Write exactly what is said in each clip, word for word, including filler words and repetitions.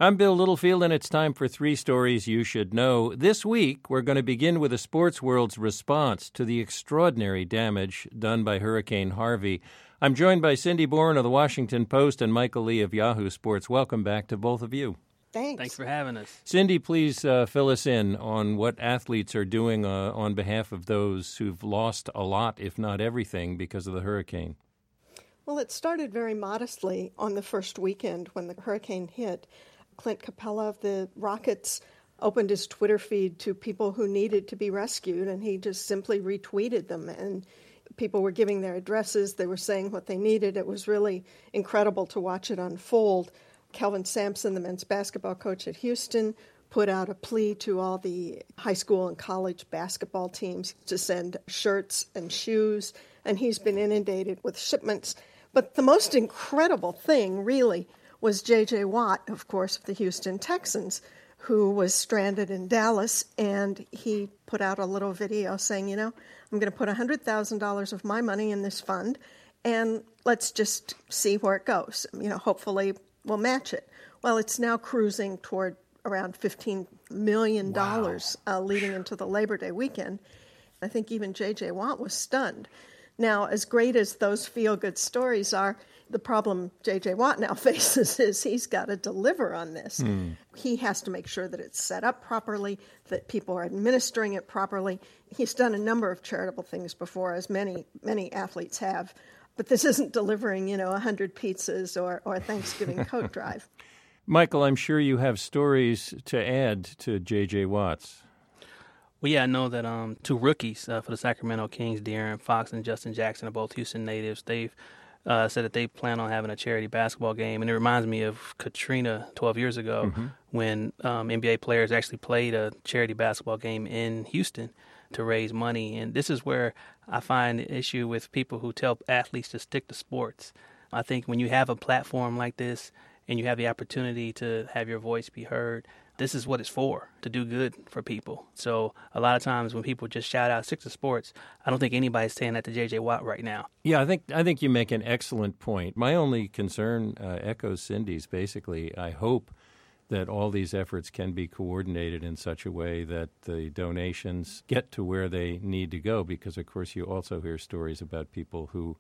I'm Bill Littlefield, and it's time for three stories you should know. This week, we're going to begin with the sports world's response to the extraordinary damage done by Hurricane Harvey. I'm joined by Cindy Bourne of the Washington Post and Michael Lee of Yahoo Sports. Welcome back to both of you. Thanks. Thanks for having us. Cindy, please uh, fill us in on what athletes are doing uh, on behalf of those who've lost a lot, if not everything, because of the hurricane. Well, it started very modestly on the first weekend when the hurricane hit. Clint Capella of the Rockets opened his Twitter feed to people who needed to be rescued, and he just simply retweeted them. And people were giving their addresses. They were saying what they needed. It was really incredible to watch it unfold. Kelvin Sampson, the men's basketball coach at Houston, put out a plea to all the high school and college basketball teams to send shirts and shoes, and he's been inundated with shipments. But the most incredible thing, really, was J J. Watt, of course, of the Houston Texans, who was stranded in Dallas, and he put out a little video saying, you know, I'm going to put one hundred thousand dollars of my money in this fund, and let's just see where it goes. You know, hopefully we'll match it. Well, it's now cruising toward around fifteen million dollars wow. uh, leading into the Labor Day weekend. I think even J J. Watt was stunned. Now, as great as those feel-good stories are, the problem J J. Watt now faces is he's got to deliver on this. Mm. He has to make sure that it's set up properly, that people are administering it properly. He's done a number of charitable things before, as many, many athletes have. But this isn't delivering, you know, one hundred pizzas or, or a Thanksgiving coat drive. Michael, I'm sure you have stories to add to J J. Watt's. Well, yeah, I know that um, two rookies uh, for the Sacramento Kings, De'Aaron Fox and Justin Jackson, are both Houston natives. They've uh, said that they plan on having a charity basketball game. And it reminds me of Katrina twelve years ago mm-hmm. when um, N B A players actually played a charity basketball game in Houston to raise money. And this is where I find the issue with people who tell athletes to stick to sports. I think when you have a platform like this and you have the opportunity to have your voice be heard, this is what it's for, to do good for people. So a lot of times when people just shout out, stick to sports, I don't think anybody's saying that to J J. Watt right now. Yeah, I think I think you make an excellent point. My only concern uh, echoes Cindy's, basically. I hope that all these efforts can be coordinated in such a way that the donations get to where they need to go, because, of course, you also hear stories about people who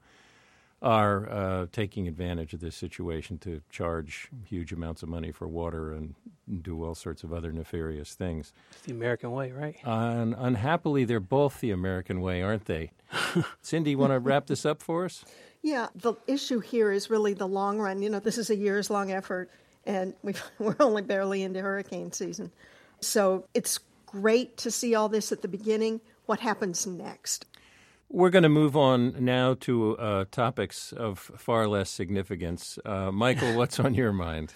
are uh, taking advantage of this situation to charge huge amounts of money for water and do all sorts of other nefarious things. It's the American way, right? Uh, and unhappily, they're both the American way, aren't they? Cindy, you want to wrap this up for us? Yeah, the issue here is really the long run. You know, this is a years-long effort, and we've, we're only barely into hurricane season. So it's great to see all this at the beginning. What happens next? We're going to move on now to uh, topics of far less significance. Uh, Michael, what's on your mind?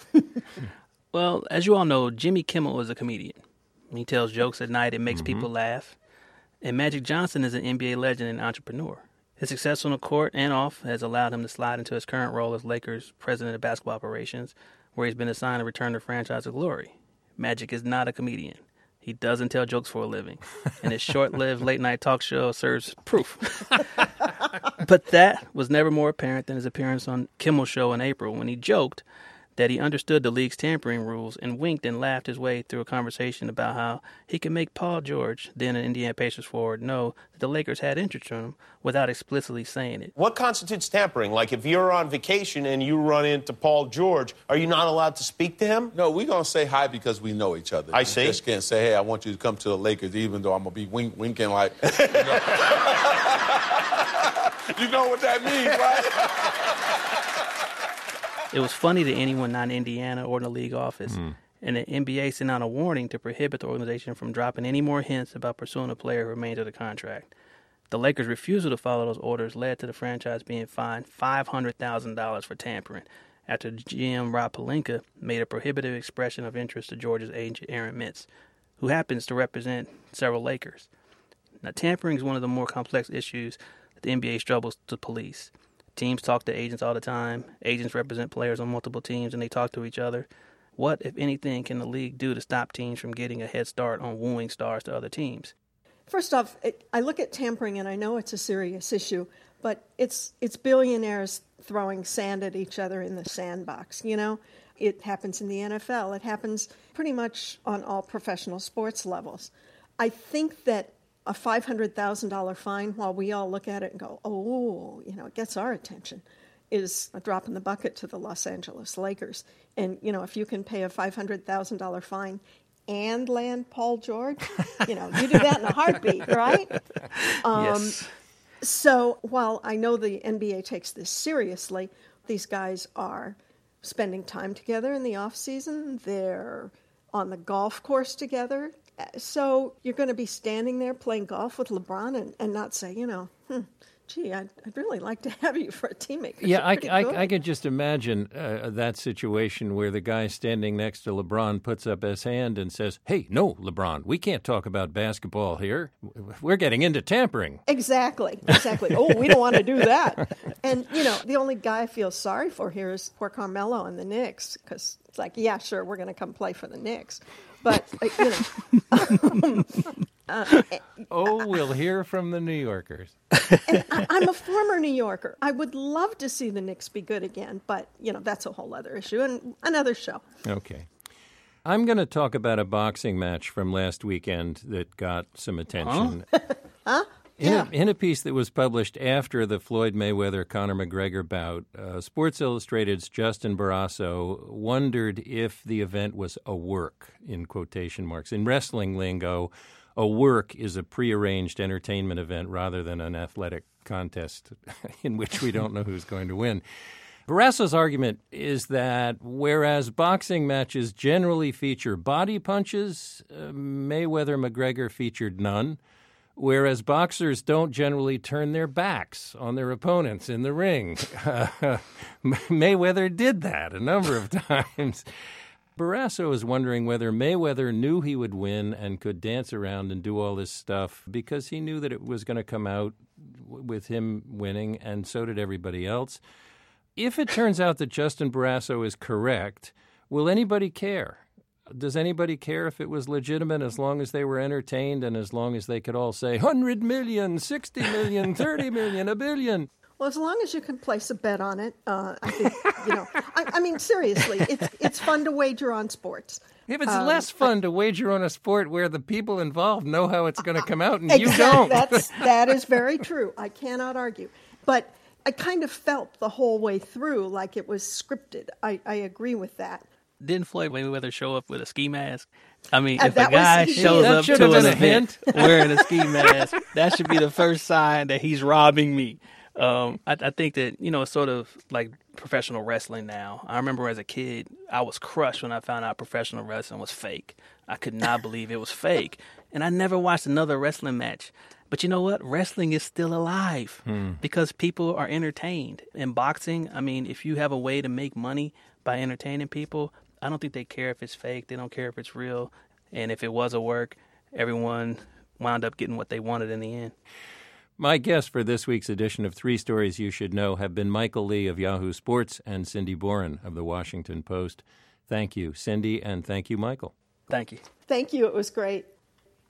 Well, as you all know, Jimmy Kimmel is a comedian. He tells jokes at night. It makes mm-hmm. people laugh. And Magic Johnson is an N B A legend and entrepreneur. His success on the court and off has allowed him to slide into his current role as Lakers president of basketball operations, where he's been assigned to return the franchise to glory. Magic is not a comedian. He doesn't tell jokes for a living, and his short-lived late-night talk show serves proof. But that was never more apparent than his appearance on Kimmel's show in April, when he joked that he understood the league's tampering rules and winked and laughed his way through a conversation about how he could make Paul George, then an Indiana Pacers forward, know that the Lakers had interest in him without explicitly saying it. What constitutes tampering? Like if you're on vacation and you run into Paul George, are you not allowed to speak to him? No, we're going to say hi because we know each other. I you see. just can't say, hey, I want you to come to the Lakers, even though I'm going to be wink, winking like, you know. You know what that means, right? It was funny to anyone not in Indiana or in the league office, mm. and the N B A sent out a warning to prohibit the organization from dropping any more hints about pursuing a player who remained under contract. The Lakers' refusal to follow those orders led to the franchise being fined five hundred thousand dollars for tampering, after G M Rob Pelinka made a prohibitive expression of interest to George's agent Aaron Mintz, who happens to represent several Lakers. Now, tampering is one of the more complex issues that the N B A struggles to police. Teams talk to agents all the time. Agents represent players on multiple teams, and they talk to each other. What, if anything, can the league do to stop teams from getting a head start on wooing stars to other teams? First off, it, I look at tampering, and I know it's a serious issue, but it's it's billionaires throwing sand at each other in the sandbox, you know? It happens in the N F L. It happens pretty much on all professional sports levels. I think that a five hundred thousand dollars fine, while we all look at it and go, oh, you know, it gets our attention, is a drop in the bucket to the Los Angeles Lakers. And, you know, if you can pay a five hundred thousand dollars fine and land Paul George, you know, you do that in a heartbeat, right? Um, yes. So while I know the N B A takes this seriously, these guys are spending time together in the off season. They're on the golf course together. So you're going to be standing there playing golf with LeBron and, and not say, you know, hmm, gee, I'd, I'd really like to have you for a teammate. Yeah, I, I, I could just imagine uh, that situation where the guy standing next to LeBron puts up his hand and says, hey, no, LeBron, we can't talk about basketball here. We're getting into tampering. Exactly, exactly. Oh, we don't want to do that. And, you know, the only guy I feel sorry for here is poor Carmelo and the Knicks, because it's like, yeah, sure, we're going to come play for the Knicks. But, uh, you know. um, uh, oh, we'll hear from the New Yorkers. And I, I'm a former New Yorker. I would love to see the Knicks be good again, but, you know, that's a whole other issue and another show. Okay. I'm going to talk about a boxing match from last weekend that got some attention. Huh? huh? In, yeah. a, in a piece that was published after the Floyd Mayweather-Conor McGregor bout, uh, Sports Illustrated's Justin Barrasso wondered if the event was a work, in quotation marks. In wrestling lingo, a work is a prearranged entertainment event rather than an athletic contest in which we don't know who's going to win. Barrasso's argument is that whereas boxing matches generally feature body punches, uh, Mayweather-McGregor featured none. Whereas boxers don't generally turn their backs on their opponents in the ring. Uh, Mayweather did that a number of times. Barrasso is wondering whether Mayweather knew he would win and could dance around and do all this stuff because he knew that it was going to come out with him winning, and so did everybody else. If it turns out that Justin Barrasso is correct, will anybody care? Does anybody care if it was legitimate as long as they were entertained and as long as they could all say one hundred million, sixty million, thirty million, a billion? Well, as long as you can place a bet on it, uh, I think, you know, I, I mean, seriously, it's it's fun to wager on sports. If it's um, less fun to wager on a sport where the people involved know how it's going to come out and exactly, you don't. That's, that is very true. I cannot argue. But I kind of felt the whole way through like it was scripted. I, I agree with that. Didn't Floyd Mayweather show up with a ski mask? I mean, Uh, if a that guy was- shows That up should to have an been a event hint. wearing a ski mask, that should be the first sign that he's robbing me. Um, I, I think that, you know, it's sort of like professional wrestling now. I remember as a kid, I was crushed when I found out professional wrestling was fake. I could not believe it was fake. And I never watched another wrestling match. But you know what? Wrestling is still alive Hmm. because people are entertained. In boxing, I mean, if you have a way to make money by entertaining people, I don't think they care if it's fake. They don't care if it's real. And if it was a work, everyone wound up getting what they wanted in the end. My guests for this week's edition of Three Stories You Should Know have been Michael Lee of Yahoo Sports and Cindy Boren of The Washington Post. Thank you, Cindy, and thank you, Michael. Thank you. Thank you. It was great.